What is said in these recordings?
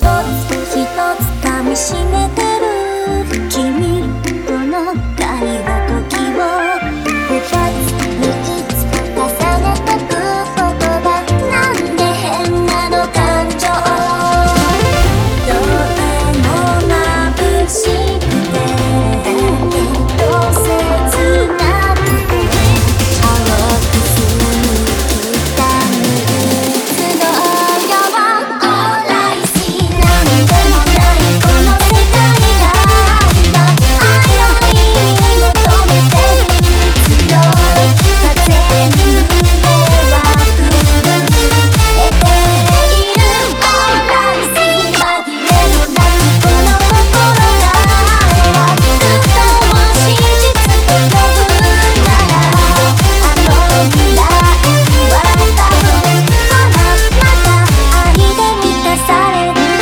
つ一つ噛みしめてる君との会話時を二つ三つ重ねてく言葉なんで変なの感情どれも眩しくてだけど切なくて青く澄む北にいつのよAll I see なんでもないこの世界が愛の意味求めてる強い風に胸は震えている All I see 紛れもなくこの心がずっともし事実と呼ぶならあの未来は多分また愛で満たされる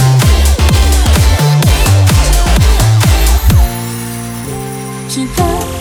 きっと